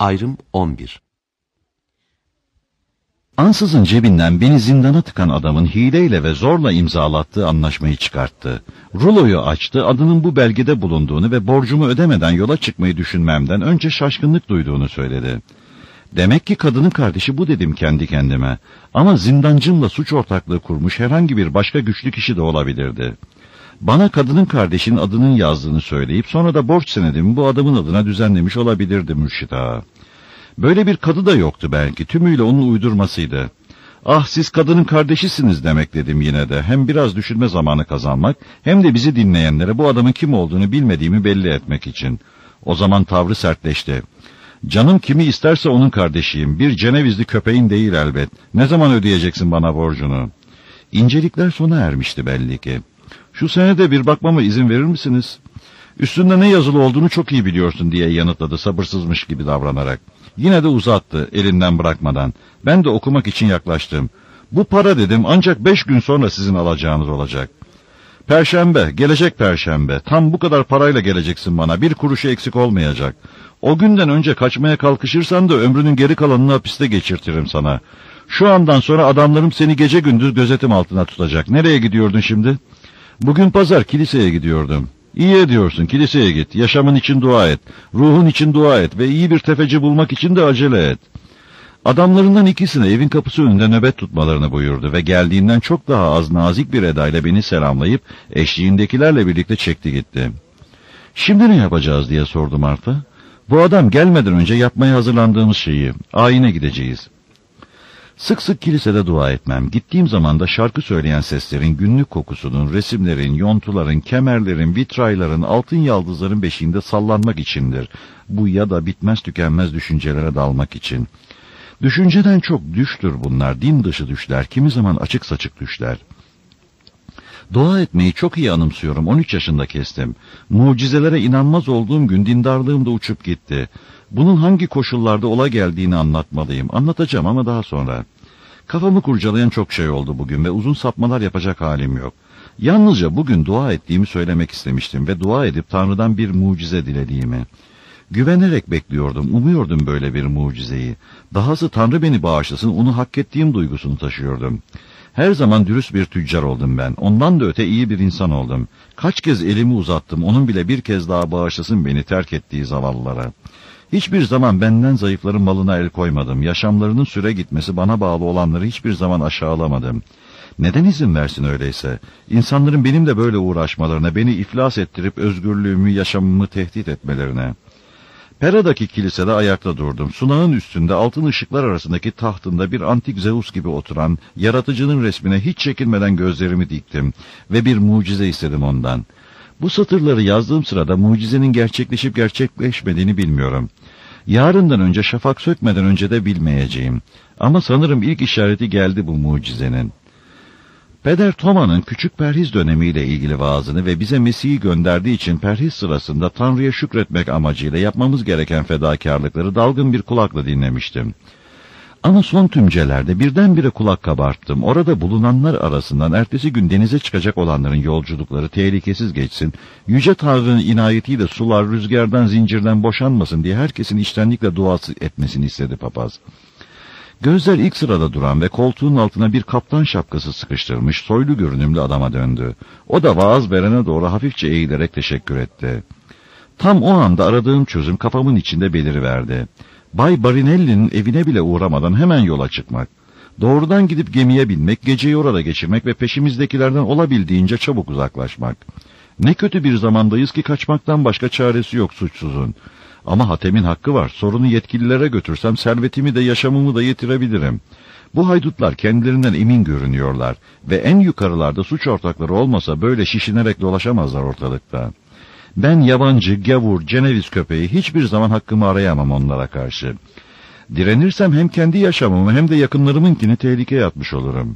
Ayrım 11. Ansızın cebinden beni zindana tıkan adamın hileyle ve zorla imzalattığı anlaşmayı çıkarttı. Ruloyu açtı, adının bu belgede bulunduğunu ve borcumu ödemeden yola çıkmayı düşünmemden önce şaşkınlık duyduğunu söyledi. Demek ki kadının kardeşi bu dedim kendi kendime. Ama zindancımla suç ortaklığı kurmuş herhangi bir başka güçlü kişi de olabilirdi. Bana kadının kardeşinin adının yazdığını söyleyip sonra da borç senedimi bu adamın adına düzenlemiş olabilirdi Mürşit Ağa. Böyle bir kadı da yoktu belki, tümüyle onun uydurmasıydı. Ah, siz kadının kardeşisiniz demek dedim yine de. Hem biraz düşünme zamanı kazanmak, hem de bizi dinleyenlere bu adamın kim olduğunu bilmediğimi belli etmek için. O zaman tavrı sertleşti. Canım kimi isterse onun kardeşiyim, bir Cenevizli köpeğin değil elbet. Ne zaman ödeyeceksin bana borcunu? İncelikler sona ermişti belli ki. Şu senede bir bakmama izin verir misiniz? Üstünde ne yazılı olduğunu çok iyi biliyorsun diye yanıtladı sabırsızmış gibi davranarak. Yine de uzattı elinden bırakmadan. Ben de okumak için yaklaştım. Bu para dedim ancak 5 gün sonra sizin alacağınız olacak. Perşembe, gelecek perşembe. Tam bu kadar parayla geleceksin bana. Bir kuruşu eksik olmayacak. O günden önce kaçmaya kalkışırsan da ömrünün geri kalanını hapiste geçirtirim sana. Şu andan sonra adamlarım seni gece gündüz gözetim altına tutacak. Nereye gidiyordun şimdi? Bugün pazar, kiliseye gidiyordum. İyi ediyorsun, kiliseye git. Yaşamın için dua et. Ruhun için dua et ve iyi bir tefeci bulmak için de acele et. Adamlarından ikisine evin kapısı önünde nöbet tutmalarını buyurdu ve geldiğinden çok daha az nazik bir edayla beni selamlayıp eşliğindekilerle birlikte çekti gitti. Şimdi ne yapacağız diye sordu Marfa. Bu adam gelmeden önce yapmaya hazırlandığımız şeyi, ayine gideceğiz. Sık sık kilisede dua etmem. Gittiğim zaman da şarkı söyleyen seslerin, günlük kokusunun, resimlerin, yontuların, kemerlerin, vitrayların, altın yaldızların beşiğinde sallanmak içindir. Bu ya da bitmez tükenmez düşüncelere dalmak için. Düşünceden çok düştür bunlar, din dışı düşler, kimi zaman açık saçık düşler. Dua etmeyi çok iyi anımsıyorum, 13 yaşında kestim. Mucizelere inanmaz olduğum gün dindarlığım da uçup gitti. Bunun hangi koşullarda ola geldiğini anlatmalıyım. Anlatacağım ama daha sonra. Kafamı kurcalayan çok şey oldu bugün ve uzun sapmalar yapacak halim yok. Yalnızca bugün dua ettiğimi söylemek istemiştim ve dua edip Tanrı'dan bir mucize dilediğimi. Güvenerek bekliyordum, umuyordum böyle bir mucizeyi. Dahası Tanrı beni bağışlasın, onu hak ettiğim duygusunu taşıyordum. Her zaman dürüst bir tüccar oldum ben. Ondan da öte iyi bir insan oldum. Kaç kez elimi uzattım, onun bile bir kez daha bağışlasın beni terk ettiği zavallılara. Hiçbir zaman benden zayıfların malına el koymadım. Yaşamlarının süre gitmesi bana bağlı olanları hiçbir zaman aşağılamadım. Neden izin versin öyleyse? İnsanların benimle böyle uğraşmalarına, beni iflas ettirip özgürlüğümü, yaşamımı tehdit etmelerine. Pera'daki kilisede ayakta durdum. Sunağın üstünde altın ışıklar arasındaki tahtında bir antik Zeus gibi oturan yaratıcının resmine hiç çekinmeden gözlerimi diktim ve bir mucize istedim ondan. Bu satırları yazdığım sırada mucizenin gerçekleşip gerçekleşmediğini bilmiyorum. Yarından önce şafak sökmeden önce de bilmeyeceğim. Ama sanırım ilk işareti geldi bu mucizenin. Peder Toma'nın küçük perhiz dönemiyle ilgili vaazını ve bize Mesih'i gönderdiği için perhiz sırasında Tanrı'ya şükretmek amacıyla yapmamız gereken fedakarlıkları dalgın bir kulakla dinlemiştim. Ama son tümcelerde birdenbire kulak kabarttım. Orada bulunanlar arasından ertesi gün denize çıkacak olanların yolculukları tehlikesiz geçsin, Yüce Tanrı'nın inayetiyle sular rüzgardan zincirden boşanmasın diye herkesin içtenlikle duası etmesini istedi papaz. Gözler ilk sırada duran ve koltuğun altına bir kaptan şapkası sıkıştırmış soylu görünümlü adama döndü. O da vaaz verene doğru hafifçe eğilerek teşekkür etti. Tam o anda aradığım çözüm kafamın içinde beliriverdi. Bay Barinelli'nin evine bile uğramadan hemen yola çıkmak. Doğrudan gidip gemiye binmek, geceyi orada geçirmek ve peşimizdekilerden olabildiğince çabuk uzaklaşmak. Ne kötü bir zamandayız ki kaçmaktan başka çaresi yok suçsuzun. Ama Hatem'in hakkı var. Sorunu yetkililere götürsem servetimi de yaşamımı da yitirebilirim. Bu haydutlar kendilerinden emin görünüyorlar ve en yukarılarda suç ortakları olmasa böyle şişinerek dolaşamazlar ortalıkta. Ben yabancı, gavur, Ceneviz köpeği hiçbir zaman hakkımı arayamam onlara karşı. Direnirsem hem kendi yaşamımı hem de yakınlarımınkini tehlikeye atmış olurum.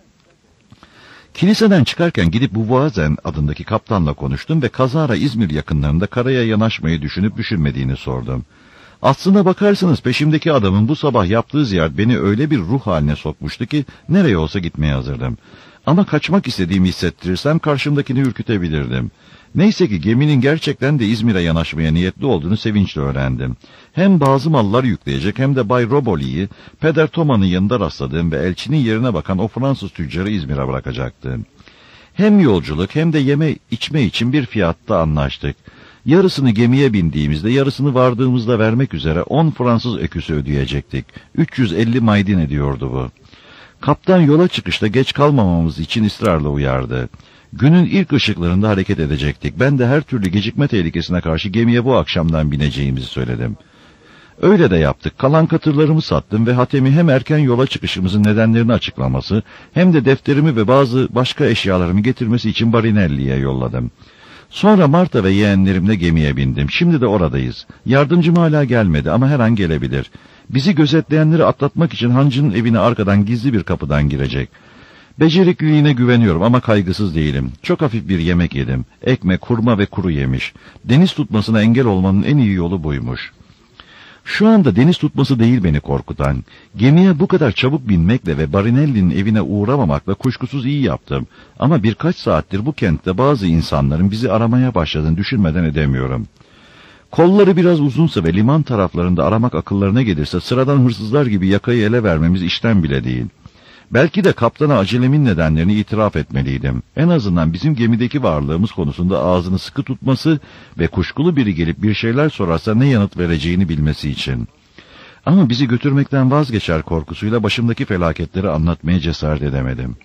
Kiliseden çıkarken gidip bu Vuazen adındaki kaptanla konuştum ve kazara İzmir yakınlarında karaya yanaşmayı düşünüp düşünmediğini sordum. Aslına bakarsanız peşimdeki adamın bu sabah yaptığı ziyaret beni öyle bir ruh haline sokmuştu ki nereye olsa gitmeye hazırdım. Ama kaçmak istediğimi hissettirirsem karşımdakini ürkütebilirdim. Neyse ki geminin gerçekten de İzmir'e yanaşmaya niyetli olduğunu sevinçle öğrendim. Hem bazı mallar yükleyecek hem de Bay Roboli'yi Peder Thomas'ın yanında rastladığım ve elçinin yerine bakan o Fransız tüccarı İzmir'e bırakacaktı. Hem yolculuk hem de yeme içme için bir fiyatta anlaştık. Yarısını gemiye bindiğimizde, yarısını vardığımızda vermek üzere 10 Fransız eküsü ödeyecektik. 350 maydin ediyordu bu. Kaptan yola çıkışta geç kalmamamız için ısrarla uyardı. Günün ilk ışıklarında hareket edecektik. Ben de her türlü gecikme tehlikesine karşı gemiye bu akşamdan bineceğimizi söyledim. Öyle de yaptık. Kalan katırlarımı sattım ve Hatem'i hem erken yola çıkışımızın nedenlerini açıklaması hem de defterimi ve bazı başka eşyalarımı getirmesi için Barinelli'ye yolladım. Sonra Marta ve yeğenlerimle gemiye bindim. Şimdi de oradayız. Yardımcım hala gelmedi ama her an gelebilir. Bizi gözetleyenleri atlatmak için hancının evine arkadan gizli bir kapıdan girecek. Becerikliliğine güveniyorum ama kaygısız değilim. Çok hafif bir yemek yedim. Ekmek, hurma ve kuru yemiş. Deniz tutmasına engel olmanın en iyi yolu buymuş. Şu anda deniz tutması değil beni korkutan. Gemiye bu kadar çabuk binmekle ve Barinelli'nin evine uğramamakla kuşkusuz iyi yaptım. Ama birkaç saattir bu kentte bazı insanların bizi aramaya başladığını düşünmeden edemiyorum. Kolları biraz uzunsa ve liman taraflarında aramak akıllarına gelirse sıradan hırsızlar gibi yakayı ele vermemiz işten bile değil. Belki de kaptana acelemin nedenlerini itiraf etmeliydim. En azından bizim gemideki varlığımız konusunda ağzını sıkı tutması ve kuşkulu biri gelip bir şeyler sorarsa ne yanıt vereceğini bilmesi için. Ama bizi götürmekten vazgeçer korkusuyla başımdaki felaketleri anlatmaya cesaret edemedim.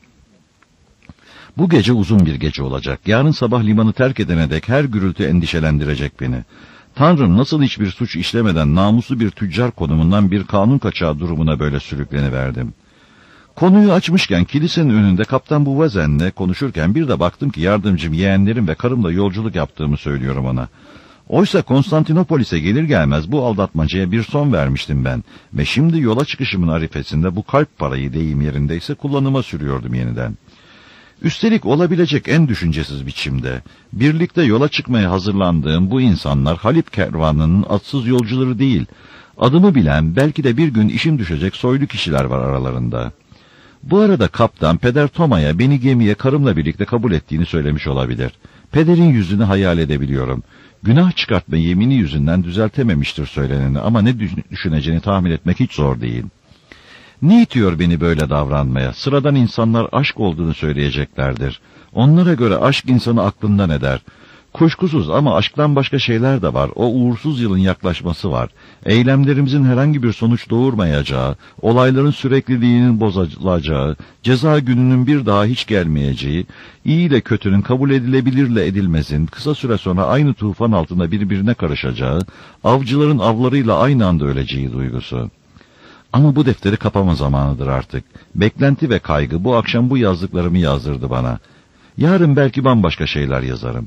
Bu gece uzun bir gece olacak. Yarın sabah limanı terk edene dek her gürültü endişelendirecek beni. Tanrım nasıl hiçbir suç işlemeden namuslu bir tüccar konumundan bir kanun kaçağı durumuna böyle sürükleniverdim. Konuyu açmışken kilisenin önünde Kaptan Buvazen'le konuşurken bir de baktım ki yardımcım, yeğenlerim ve karımla yolculuk yaptığımı söylüyorum ona. Oysa Konstantinopolis'e gelir gelmez bu aldatmacaya bir son vermiştim ben ve şimdi yola çıkışımın arifesinde bu kalp parayı deyim yerindeyse kullanıma sürüyordum yeniden. Üstelik olabilecek en düşüncesiz biçimde birlikte yola çıkmaya hazırlandığım bu insanlar Halep kervanının atsız yolcuları değil, adımı bilen belki de bir gün işim düşecek soylu kişiler var aralarında. Bu arada kaptan Peder Thomas'a beni gemiye karımla birlikte kabul ettiğini söylemiş olabilir. Pederin yüzünü hayal edebiliyorum. Günah çıkartma yemini yüzünden düzeltememiştir söyleneni ama ne düşüneceğini tahmin etmek hiç zor değil. Ne itiyor beni böyle davranmaya? Sıradan insanlar aşk olduğunu söyleyeceklerdir. Onlara göre aşk insanı aklından eder. Kuşkusuz ama aşktan başka şeyler de var. O uğursuz yılın yaklaşması var. Eylemlerimizin herhangi bir sonuç doğurmayacağı, olayların sürekliliğinin bozulacağı, ceza gününün bir daha hiç gelmeyeceği, iyi ile kötünün kabul edilebilirle edilmezin, kısa süre sonra aynı tufan altında birbirine karışacağı, avcıların avlarıyla aynı anda öleceği duygusu. Ama bu defteri kapama zamanıdır artık. Beklenti ve kaygı bu akşam bu yazdıklarımı yazdırdı bana. Yarın belki bambaşka şeyler yazarım.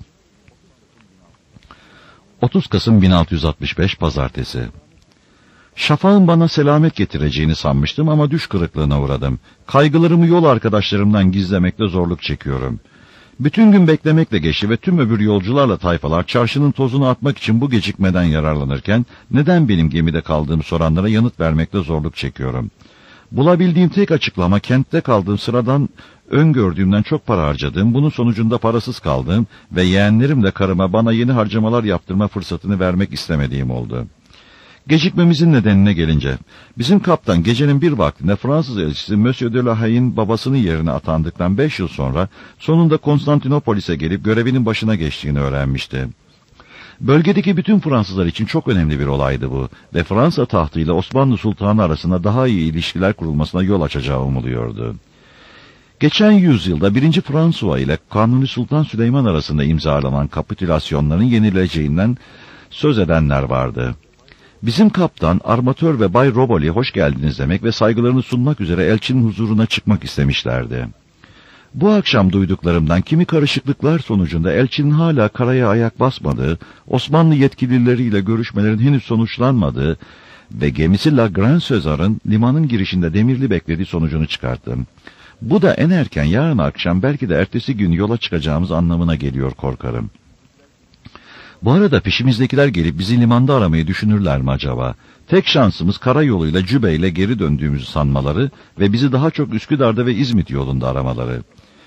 30 Kasım 1665 Pazartesi. Şafağın bana selamet getireceğini sanmıştım ama düş kırıklığına uğradım. Kaygılarımı yol arkadaşlarımdan gizlemekte zorluk çekiyorum. Bütün gün beklemekle geçti ve tüm öbür yolcularla tayfalar çarşının tozunu atmak için bu gecikmeden yararlanırken neden benim gemide kaldığımı soranlara yanıt vermekte zorluk çekiyorum. Bulabildiğim tek açıklama kentte kaldığım sıradan öngördüğümden çok para harcadığım, bunun sonucunda parasız kaldığım ve yeğenlerimle karıma bana yeni harcamalar yaptırma fırsatını vermek istemediğim oldu. Gecikmemizin nedenine gelince, bizim kaptan gecenin bir vaktinde Fransız elçisi Monsieur de la Haye'nin babasının yerine atandıktan 5 yıl sonra sonunda Konstantinopolis'e gelip görevinin başına geçtiğini öğrenmişti. Bölgedeki bütün Fransızlar için çok önemli bir olaydı bu ve Fransa tahtıyla Osmanlı Sultanı arasında daha iyi ilişkiler kurulmasına yol açacağı umuluyordu. Geçen yüzyılda 1. François ile Kanuni Sultan Süleyman arasında imzalanan kapitülasyonların yenileceğinden söz edenler vardı. Bizim kaptan, armatör ve Bay Roboli hoş geldiniz demek ve saygılarını sunmak üzere elçinin huzuruna çıkmak istemişlerdi. Bu akşam duyduklarımdan kimi karışıklıklar sonucunda elçinin hala karaya ayak basmadığı, Osmanlı yetkilileriyle görüşmelerin henüz sonuçlanmadığı ve gemisi La Grande César'ın limanın girişinde demirli beklediği sonucunu çıkarttım. Bu da en erken yarın akşam belki de ertesi gün yola çıkacağımız anlamına geliyor korkarım. Bu arada peşimizdekiler gelip bizi limanda aramayı düşünürler mi acaba? Tek şansımız karayoluyla Cübe ile geri döndüğümüzü sanmaları ve bizi daha çok Üsküdar'da ve İzmit yolunda aramaları.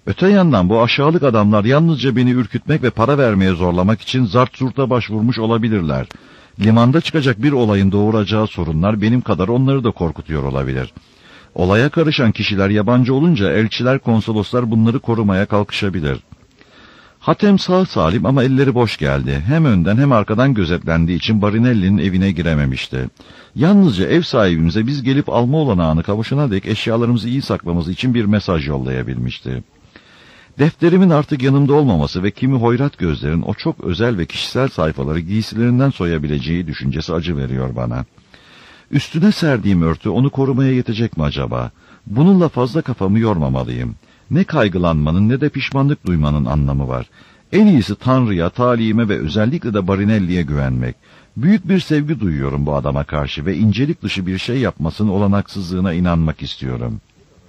Öte yandan bu aşağılık adamlar yalnızca beni ürkütmek ve para vermeye zorlamak için zart zurta başvurmuş olabilirler. Limanda çıkacak bir olayın doğuracağı sorunlar benim kadar onları da korkutuyor olabilir. Olaya karışan kişiler yabancı olunca elçiler, konsoloslar bunları korumaya kalkışabilir. Hatem sağ salim ama elleri boş geldi. Hem önden hem arkadan gözetlendiği için Barinelli'nin evine girememişti. Yalnızca ev sahibimize biz gelip alma olanağını kavuşana dek eşyalarımızı iyi saklamamız için bir mesaj yollayabilmişti. Defterimin artık yanımda olmaması ve kimi hoyrat gözlerin o çok özel ve kişisel sayfaları giysilerinden soyabileceği düşüncesi acı veriyor bana. Üstüne serdiğim örtü onu korumaya yetecek mi acaba? Bununla fazla kafamı yormamalıyım. Ne kaygılanmanın ne de pişmanlık duymanın anlamı var. En iyisi Tanrı'ya, talihime ve özellikle de Barinelli'ye güvenmek. Büyük bir sevgi duyuyorum bu adama karşı ve incelik dışı bir şey yapmasının olanaksızlığına inanmak istiyorum.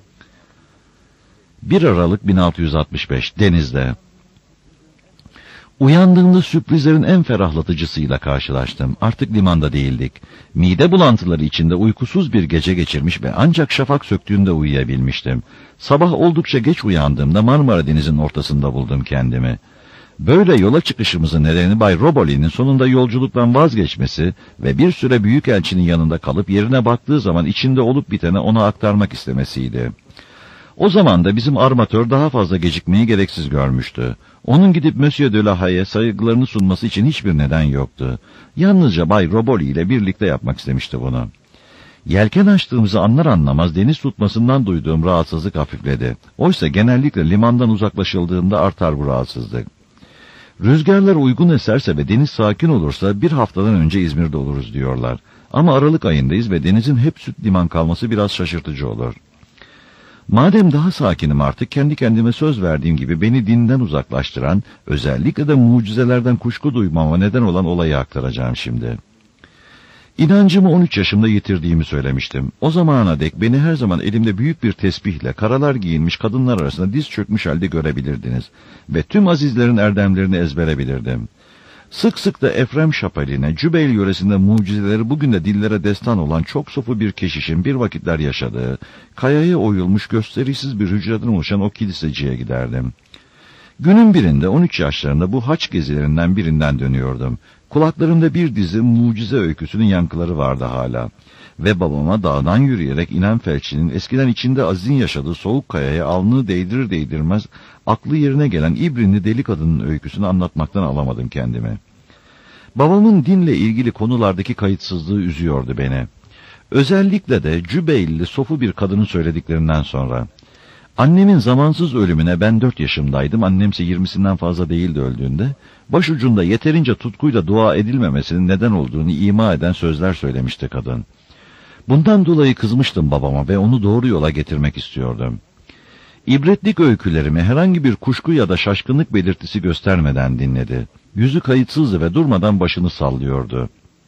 1 Aralık 1665 Deniz'de. Uyandığımda sürprizlerin en ferahlatıcısıyla karşılaştım. Artık limanda değildik. Mide bulantıları içinde uykusuz bir gece geçirmiş ve ancak şafak söktüğünde uyuyabilmiştim. Sabah oldukça geç uyandığımda Marmara Denizi'nin ortasında buldum kendimi. Böyle yola çıkışımızın nedeni Bay Roboli'nin sonunda yolculuktan vazgeçmesi ve bir süre büyükelçinin yanında kalıp yerine baktığı zaman içinde olup bitene ona aktarmak istemesiydi. O zaman da bizim armatör daha fazla gecikmeyi gereksiz görmüştü. Onun gidip Monsieur de la Haye'ye saygılarını sunması için hiçbir neden yoktu. Yalnızca Bay Roboli ile birlikte yapmak istemişti bunu. Yelken açtığımızı anlar anlamaz deniz tutmasından duyduğum rahatsızlık hafifledi. Oysa genellikle limandan uzaklaşıldığında artar bu rahatsızlık. Rüzgarlar uygun eserse ve deniz sakin olursa bir haftadan önce İzmir'de oluruz diyorlar. Ama Aralık ayındayız ve denizin hep süt liman kalması biraz şaşırtıcı olur. Madem daha sakinim artık, kendi kendime söz verdiğim gibi beni dinden uzaklaştıran, özellikle de mucizelerden kuşku duymama neden olan olayı aktaracağım şimdi. İnancımı 13 yaşımda yitirdiğimi söylemiştim. O zamana dek beni her zaman elimde büyük bir tesbihle karalar giyinmiş kadınlar arasında diz çökmüş halde görebilirdiniz ve tüm azizlerin erdemlerini ezbere bilirdim. Sık sık da Efrem Şapeli'ne, Cübeyl yöresinde mucizeleri bugün de dillere destan olan çok sofu bir keşişin bir vakitler yaşadığı, kayaya oyulmuş gösterişsiz bir hücreden oluşan o kiliseciye giderdim. Günün birinde 13 yaşlarında bu haç gezilerinden birinden dönüyordum. Kulaklarımda bir dizi mucize öyküsünün yankıları vardı hala. Ve babama dağdan yürüyerek inen felçlinin eskiden içinde Aziz'in yaşadığı soğuk kayaya alnını değdirir değdirmez aklı yerine gelen İbrinli deli kadının öyküsünü anlatmaktan alamadım kendimi. Babamın dinle ilgili konulardaki kayıtsızlığı üzüyordu beni. Özellikle de Cübeylli sofu bir kadının söylediklerinden sonra. Annemin zamansız ölümüne ben 4 yaşımdaydım, annemse 20'sinden fazla değildi öldüğünde, başucunda yeterince tutkuyla dua edilmemesinin neden olduğunu ima eden sözler söylemişti kadın. Bundan dolayı kızmıştım babama ve onu doğru yola getirmek istiyordum. İbretlik öykülerimi herhangi bir kuşku ya da şaşkınlık belirtisi göstermeden dinledi. Yüzü kayıtsızdı ve durmadan başını sallıyordu.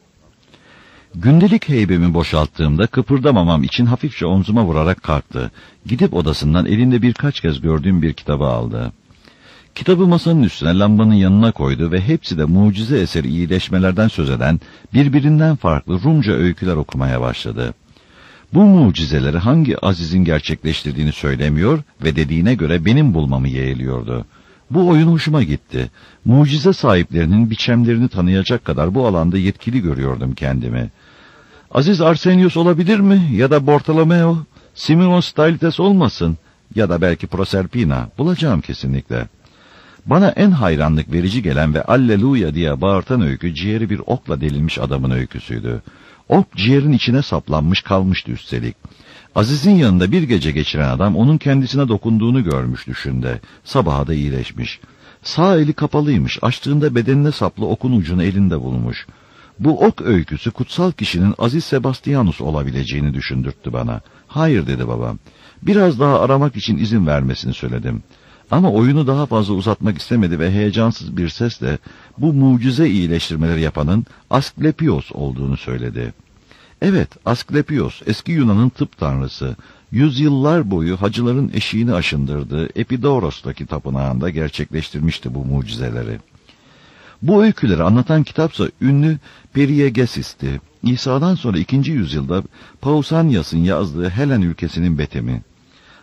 Gündelik heybemi boşalttığımda kıpırdamamam için hafifçe omzuma vurarak kalktı. Gidip odasından elinde birkaç kez gördüğüm bir kitabı aldı. Kitabı masanın üstüne lambanın yanına koydu ve hepsi de mucize eseri iyileşmelerden söz eden birbirinden farklı Rumca öyküler okumaya başladı. Bu mucizeleri hangi azizin gerçekleştirdiğini söylemiyor ve dediğine göre benim bulmamı yeğliyordu. Bu oyun hoşuma gitti. Mucize sahiplerinin biçemlerini tanıyacak kadar bu alanda yetkili görüyordum kendimi. Aziz Arsenios olabilir mi? Ya da Bartolomeo, Simeon Stylites olmasın? Ya da belki Proserpina. Bulacağım kesinlikle. Bana en hayranlık verici gelen ve Alleluya diye bağırtan öykü ciğeri bir okla delinmiş adamın öyküsüydü. Ok ciğerin içine saplanmış kalmıştı üstelik. Aziz'in yanında bir gece geçiren adam onun kendisine dokunduğunu görmüş düşünde. Sabaha da iyileşmiş. Sağ eli kapalıymış. Açtığında bedenine saplı okun ucunu elinde bulmuş. Bu ok öyküsü kutsal kişinin Aziz Sebastianus olabileceğini düşündürttü bana. Hayır dedi babam. Biraz daha aramak için izin vermesini söyledim. Ama oyunu daha fazla uzatmak istemedi ve heyecansız bir sesle bu mucize iyileştirmeleri yapanın Asklepios olduğunu söyledi. Evet, Asklepios, eski Yunan'ın tıp tanrısı, yüzyıllar boyu hacıların eşiğini aşındırdığı Epidoros'taki tapınağında gerçekleştirmişti bu mucizeleri. Bu öyküleri anlatan kitapsa ünlü Periegesis'ti. İsa'dan sonra 2. yüzyılda Pausanias'ın yazdığı Helen ülkesinin betemi.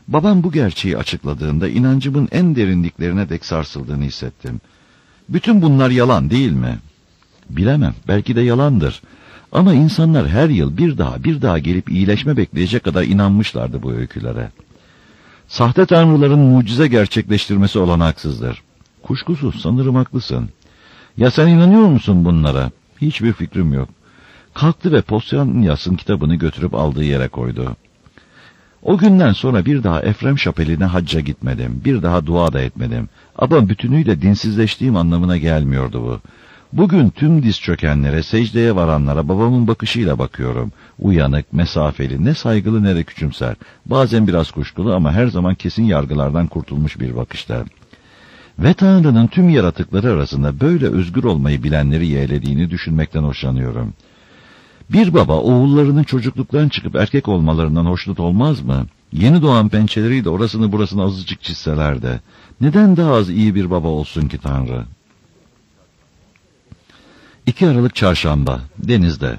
Babam bu gerçeği açıkladığında inancımın en derinliklerine dek sarsıldığını hissettim. Bütün bunlar yalan değil mi? Bilemem, belki de yalandır. Ama insanlar her yıl bir daha gelip iyileşme bekleyecek kadar inanmışlardı bu öykülere. Sahte tanrıların mucize gerçekleştirmesi olanaksızdır. Kuşkusuz, sanırım haklısın. Ya sen inanıyor musun bunlara? Hiçbir fikrim yok. Kalktı ve Posyanyas'ın kitabını götürüp aldığı yere koydu. O günden sonra bir daha Efrem Şapeli'ne hacca gitmedim. Bir daha dua da etmedim. Ama bütünüyle dinsizleştiğim anlamına gelmiyordu bu. Bugün tüm diz çökenlere, secdeye varanlara babamın bakışıyla bakıyorum. Uyanık, mesafeli, ne saygılı ne de küçümser. Bazen biraz kuşkulu ama her zaman kesin yargılardan kurtulmuş bir bakışta. Ve Tanrı'nın tüm yaratıkları arasında böyle özgür olmayı bilenleri yeğlediğini düşünmekten hoşlanıyorum. Bir baba oğullarının çocukluktan çıkıp erkek olmalarından hoşnut olmaz mı? Yeni doğan pençeleriyle orasını burasını azıcık çizseler de. Neden daha az iyi bir baba olsun ki Tanrı? 2 Aralık Çarşamba, denizde.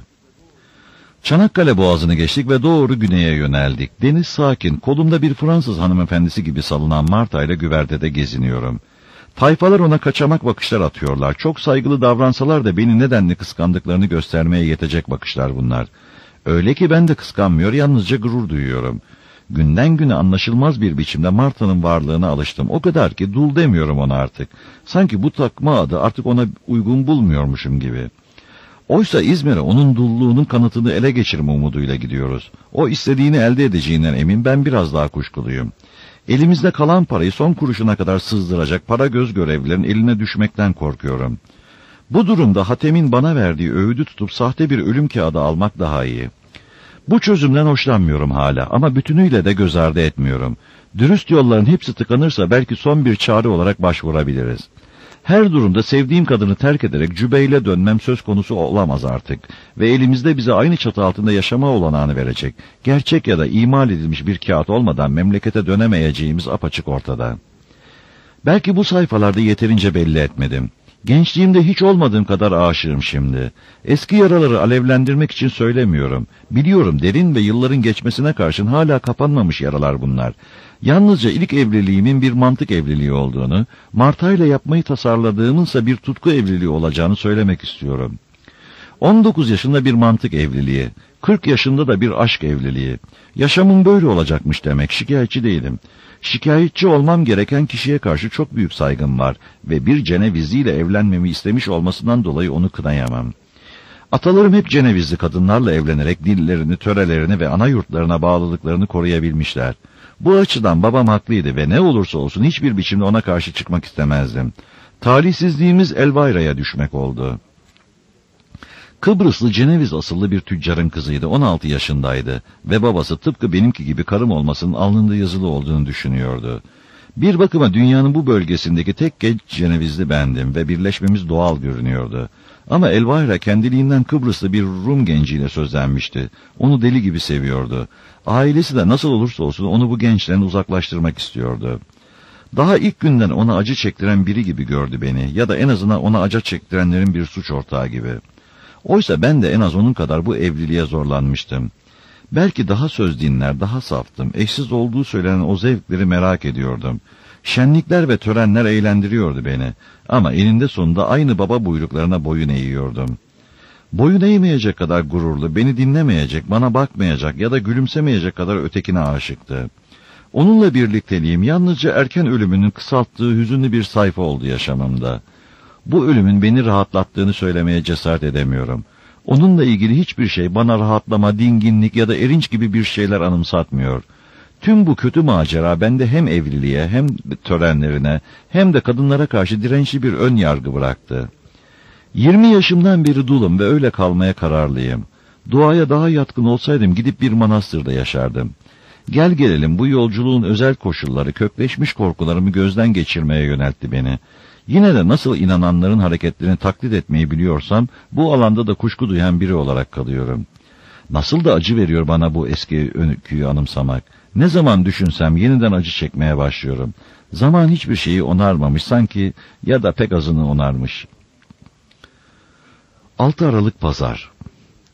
Çanakkale Boğazı'nı geçtik ve doğru güneye yöneldik. Deniz sakin, kolumda bir Fransız hanımefendisi gibi salınan Marta ile güvertede geziniyorum. Tayfalar ona kaçamak bakışlar atıyorlar. Çok saygılı davransalar da beni nedenle kıskandıklarını göstermeye yetecek bakışlar bunlar. Öyle ki ben de kıskanmıyor, yalnızca gurur duyuyorum. Günden güne anlaşılmaz bir biçimde Marta'nın varlığına alıştım. O kadar ki dul demiyorum ona artık. Sanki bu takma adı artık ona uygun bulmuyormuşum gibi. Oysa İzmir'e onun dulluğunun kanıtını ele geçirme umuduyla gidiyoruz. O istediğini elde edeceğinden emin, ben biraz daha kuşkuluyum. Elimizde kalan parayı son kuruşuna kadar sızdıracak para göz görevlilerin eline düşmekten korkuyorum. Bu durumda Hatem'in bana verdiği öğüdü tutup sahte bir ölüm kağıdı almak daha iyi. Bu çözümden hoşlanmıyorum hala ama bütünüyle de göz ardı etmiyorum. Dürüst yolların hepsi tıkanırsa belki son bir çare olarak başvurabiliriz. Her durumda sevdiğim kadını terk ederek Cübeyl'e dönmem söz konusu olamaz artık. Ve elimizde bize aynı çatı altında yaşama olanağını verecek, gerçek ya da imal edilmiş bir kağıt olmadan memlekete dönemeyeceğimiz apaçık ortada. Belki bu sayfalarda yeterince belli etmedim. Gençliğimde hiç olmadığım kadar aşığım şimdi. Eski yaraları alevlendirmek için söylemiyorum. Biliyorum derin ve yılların geçmesine karşın hala kapanmamış yaralar bunlar. Yalnızca ilk evliliğimin bir mantık evliliği olduğunu, Marta ile yapmayı tasarladığımınsa bir tutku evliliği olacağını söylemek istiyorum. 19 yaşında bir mantık evliliği, 40 yaşında da bir aşk evliliği. Yaşamım böyle olacakmış demek, şikayetçi değilim. Şikayetçi olmam gereken kişiye karşı çok büyük saygım var ve bir Cenevizliyle evlenmemi istemiş olmasından dolayı onu kınayamam. Atalarım hep Cenevizli kadınlarla evlenerek dillerini, törelerini ve ana yurtlarına bağlılıklarını koruyabilmişler. Bu açıdan babam haklıydı ve ne olursa olsun hiçbir biçimde ona karşı çıkmak istemezdim. Talihsizliğimiz Elvayra'ya düşmek oldu. Kıbrıslı Ceneviz asıllı bir tüccarın kızıydı, 16 yaşındaydı ve babası tıpkı benimki gibi karım olmasının alnında yazılı olduğunu düşünüyordu. Bir bakıma dünyanın bu bölgesindeki tek genç Cenevizli bendim ve birleşmemiz doğal görünüyordu. Ama Elvayra kendiliğinden Kıbrıslı bir Rum genciyle sözlenmişti. Onu deli gibi seviyordu. Ailesi de nasıl olursa olsun onu bu gençten uzaklaştırmak istiyordu. Daha ilk günden ona acı çektiren biri gibi gördü beni ya da en azından ona acı çektirenlerin bir suç ortağı gibi. Oysa ben de en az onun kadar bu evliliğe zorlanmıştım. Belki daha söz dinler, daha saftım. Eşsiz olduğu söylenen o zevkleri merak ediyordum. Şenlikler ve törenler eğlendiriyordu beni. Ama eninde sonunda aynı baba buyruklarına boyun eğiyordum. Boyun eğmeyecek kadar gururlu, beni dinlemeyecek, bana bakmayacak ya da gülümsemeyecek kadar ötekine aşıktı. Onunla birlikteliğim yalnızca erken ölümünün kısalttığı hüzünlü bir sayfa oldu yaşamımda. Bu ölümün beni rahatlattığını söylemeye cesaret edemiyorum. Onunla ilgili hiçbir şey bana rahatlama, dinginlik ya da erinç gibi bir şeyler anımsatmıyor. Tüm bu kötü macera bende hem evliliğe hem törenlerine hem de kadınlara karşı dirençli bir ön yargı bıraktı. 20 yaşımdan beri dulum ve öyle kalmaya kararlıyım. Duaya daha yatkın olsaydım gidip bir manastırda yaşardım. Gel gelelim bu yolculuğun özel koşulları, kökleşmiş korkularımı gözden geçirmeye yöneltti beni. Yine de nasıl inananların hareketlerini taklit etmeyi biliyorsam, bu alanda da kuşku duyan biri olarak kalıyorum. Nasıl da acı veriyor bana bu eski öyküyü anımsamak. Ne zaman düşünsem yeniden acı çekmeye başlıyorum. Zaman hiçbir şeyi onarmamış sanki ya da pek azını onarmış. 6 Aralık Pazar.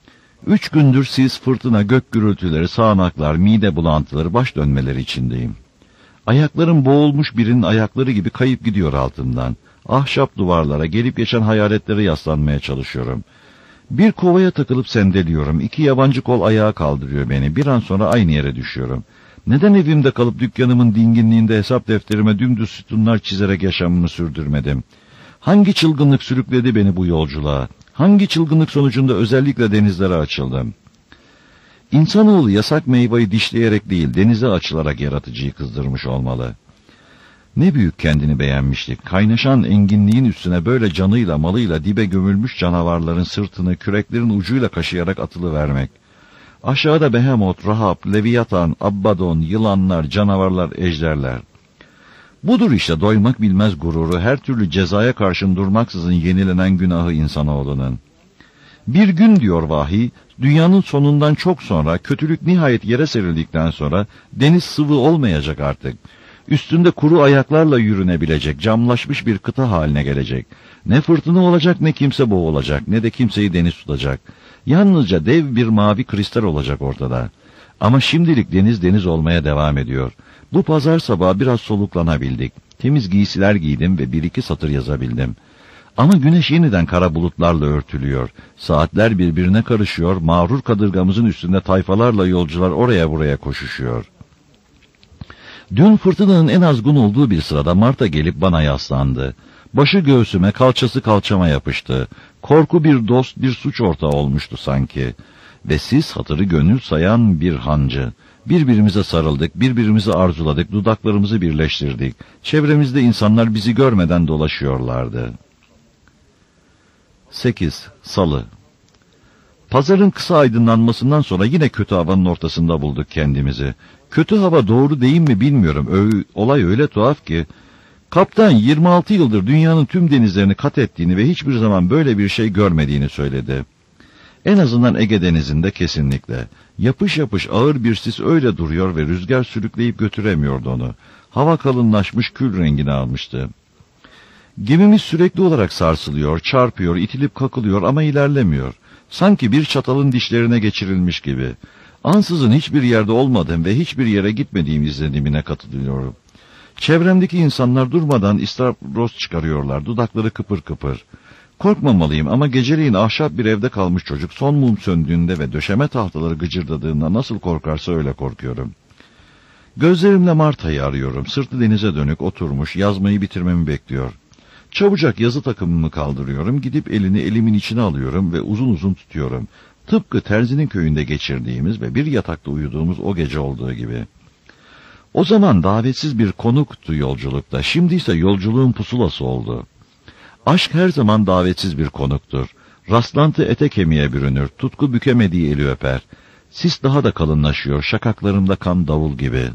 3 gündür sis, fırtına, gök gürültüleri, sağanaklar, mide bulantıları, baş dönmeleri içindeyim. Ayaklarım boğulmuş birinin ayakları gibi kayıp gidiyor altımdan. Ahşap duvarlara, gelip geçen hayaletlere yaslanmaya çalışıyorum. Bir kovaya takılıp sendeliyorum. 2 yabancı kol ayağa kaldırıyor beni. Bir an sonra aynı yere düşüyorum. Neden evimde kalıp dükkanımın dinginliğinde hesap defterime dümdüz sütunlar çizerek yaşamımı sürdürmedim? Hangi çılgınlık sürükledi beni bu yolculuğa? Hangi çılgınlık sonucunda özellikle denizlere açıldım? İnsanoğlu yasak meyveyi dişleyerek değil, denize açılarak yaratıcıyı kızdırmış olmalı. Ne büyük kendini beğenmişlik. Kaynaşan enginliğin üstüne böyle canıyla malıyla dibe gömülmüş canavarların sırtını küreklerin ucuyla kaşıyarak atılıvermek. Aşağıda Behemot, Rahab, Leviathan, Abaddon, yılanlar, canavarlar, ejderler. Budur işte doymak bilmez gururu, her türlü cezaya karşın durmaksızın yenilenen günahı insanoğlunun. Bir gün diyor vahiy, dünyanın sonundan çok sonra, kötülük nihayet yere serildikten sonra, deniz sıvı olmayacak artık. Üstünde kuru ayaklarla yürünebilecek, camlaşmış bir kıta haline gelecek. Ne fırtına olacak, ne kimse boğulacak, ne de kimseyi deniz tutacak. Yalnızca dev bir mavi kristal olacak ortada. Ama şimdilik deniz olmaya devam ediyor. Bu pazar sabahı biraz soluklanabildik. Temiz giysiler giydim ve 1-2 satır yazabildim. Ama güneş yeniden kara bulutlarla örtülüyor. Saatler birbirine karışıyor, mağrur kadırgamızın üstünde tayfalarla yolcular oraya buraya koşuşuyor. Dün fırtınanın en azgın olduğu bir sırada Marta gelip bana yaslandı. Başı göğsüme, kalçası kalçama yapıştı. Korku bir dost, bir suç ortağı olmuştu sanki. Ve siz hatırı gönül sayan bir hancı. Birbirimize sarıldık, birbirimizi arzuladık, dudaklarımızı birleştirdik. Çevremizde insanlar bizi görmeden dolaşıyorlardı. 8. Salı. Pazarın kısa aydınlanmasından sonra yine kötü havanın ortasında bulduk kendimizi. Kötü hava doğru değil mi bilmiyorum. Olay öyle tuhaf ki. Kaptan 26 yıldır dünyanın tüm denizlerini kat ettiğini ve hiçbir zaman böyle bir şey görmediğini söyledi. En azından Ege Denizi'nde kesinlikle. Yapış yapış ağır bir sis öyle duruyor ve rüzgar sürükleyip götüremiyordu onu. Hava kalınlaşmış, kül rengini almıştı. Gemimiz sürekli olarak sarsılıyor, çarpıyor, itilip kakılıyor ama ilerlemiyor. Sanki bir çatalın dişlerine geçirilmiş gibi. Ansızın hiçbir yerde olmadığım ve hiçbir yere gitmediğim izlenimine katılıyorum. Çevremdeki insanlar durmadan istavroz çıkarıyorlar, dudakları kıpır kıpır. Korkmamalıyım ama geceleyin ahşap bir evde kalmış çocuk son mum söndüğünde ve döşeme tahtaları gıcırdadığında nasıl korkarsa öyle korkuyorum. Gözlerimle Marta'yı arıyorum. Sırtı denize dönük oturmuş, yazmayı bitirmemi bekliyor. Çabucak yazı takımımı kaldırıyorum, gidip elini elimin içine alıyorum ve uzun uzun tutuyorum. Tıpkı Terzi'nin köyünde geçirdiğimiz ve bir yatakta uyuduğumuz o gece olduğu gibi. O zaman davetsiz bir konuktu yolculukta, şimdi ise yolculuğun pusulası oldu. Aşk her zaman davetsiz bir konuktur. Rastlantı ete kemiğe bürünür, tutku bükemediği eli öper. Sis daha da kalınlaşıyor, şakaklarımda kan davul gibi.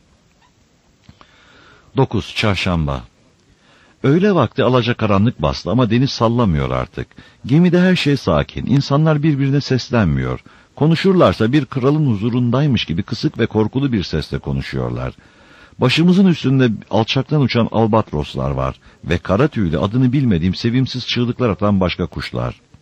9. Çarşamba. Öğle vakti alacakaranlık bastı ama deniz sallamıyor artık. Gemide her şey sakin, insanlar birbirine seslenmiyor. Konuşurlarsa bir kralın huzurundaymış gibi kısık ve korkulu bir sesle konuşuyorlar. Başımızın üstünde alçaktan uçan albatroslar var ve kara tüylü adını bilmediğim sevimsiz çığlıklar atan başka kuşlar.